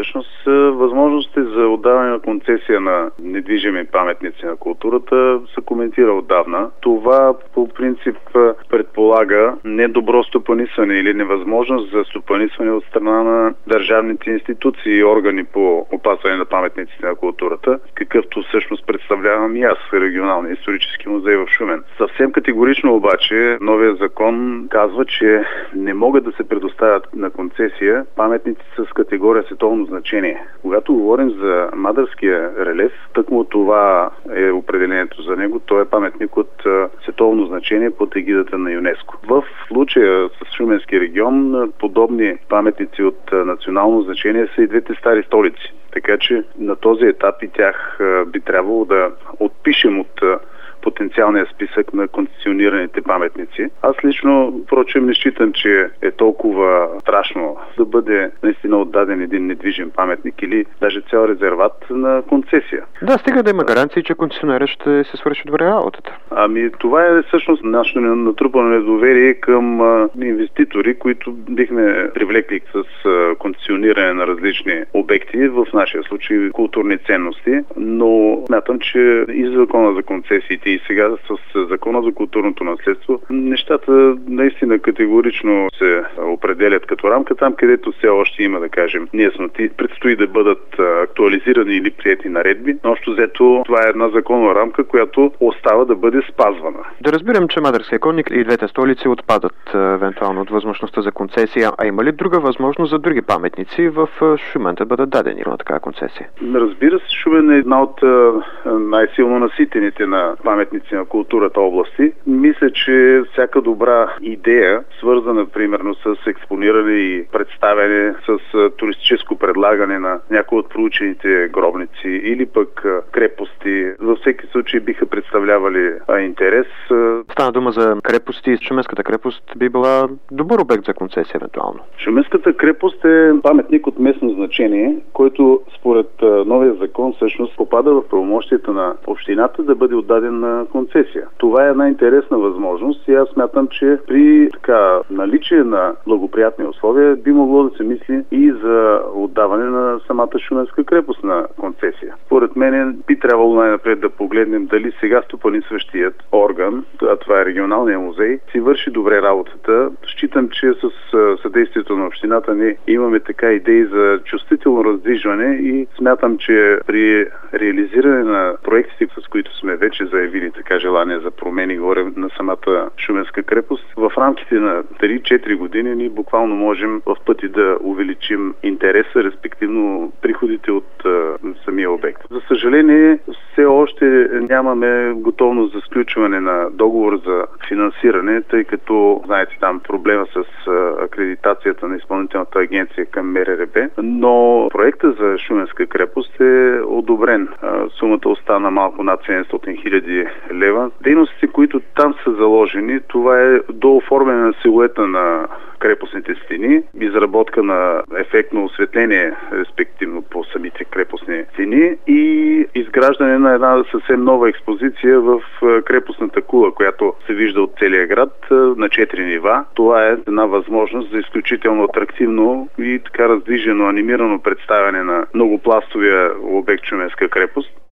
Всъщност възможностите за отдаване на концесия на недвижими паметници на културата се коментира отдавна. Това по принцип предполага недобро стопанисване или невъзможност за стопанисване от страна на държавните институции и органи по опазване на паметниците на културата, какъвто всъщност представлявам и аз, регионалния исторически музей в Шумен. Съвсем категорично обаче новия закон казва, че не могат да се предоставят на концесия паметници с категория световно значение. Когато говорим за Мадърския релеф, тъкмо това е определението за него. Той е паметник от световно значение под егидата на ЮНЕСКО. В случая с Шуменски регион подобни паметници от национално значение са и двете стари столици. Така че на този етап и тях би трябвало да отпишем от потенциалния списък на концесионираните паметници. Аз лично, впрочем, не считам, че е толкова страшно да бъде наистина отдаден един недвижим паметник или даже цял резерват на концесия. Да, стига да има гаранции, че концесионерът ще се свърши добре работата. Това е всъщност нашето натрупано недоверие към инвеститори, които бихме привлекли с концесиониране на различни обекти, в нашия случай културни ценности, но смятам, че и закона за концесиите и сега с закона за културното наследство нещата наистина категорично се определят като рамка там, където все още има, да кажем, неясноти. Предстои да бъдат актуализирани или приети наредби, но общо взето това е една законова рамка, която остава да бъде спазвана. Да разбирам, че Мадърския конник и двете столици отпадат евентуално от възможността за концесия, а има ли друга възможност за други паметници в Шумен да бъдат дадени на такава концесия? Разбира се, Шумен е една от най-силно наситените на паметници на културата области. Мисля, че всяка добра идея, свързана примерно с експониране и представяне, с туристическо предлагане на някои от проучените гробници или пък крепости, във всеки случай биха представлявали интерес. Стана дума за крепости. Шуменската крепост би била добър обект за концесия евентуално. Шуменската крепост е паметник от местно значение, който според новия закон всъщност попада в правомощията на общината да бъде отдаден на концесия. Това е една интересна възможност и аз смятам, че при наличие на благоприятни условия би могло да се мисли и за отдаване на самата Шуменска крепост на концесия. Според мен би трябвало най-напред да погледнем дали сега стопанисващият орган, това е регионалния музей, си върши добре работата. Считам, че с съдействието на общината ние имаме идеи за чувствително раздвижване и смятам, че при реализиране на проектите, с които сме вече заявили желание за промени горе на самата Шуменска крепост, в рамките на 3-4 години ние буквално можем в пъти да увеличим интереса, респективно приходите от самия обект. За съжаление, все още нямаме готовност за сключване на договор за финансиране, тъй като, знаете, там проблема с акредитацията на изпълнителната агенция към МРРБ, но проекта за Шуменска крепост е одобрен. Сумата остана малко над 700 хиляди лева. Дейностите, които там са заложени, това е до оформяне на силуета на крепостните стени, изработка на ефектно осветление, респективно по самите крепостни стени и изграждане на една съвсем нова експозиция в крепостната кула, която се вижда от целия град на 4 нива. Това е една възможност за изключително атрактивно и раздвижено, анимирано представяне на многопластовия обект Шуменска крепост.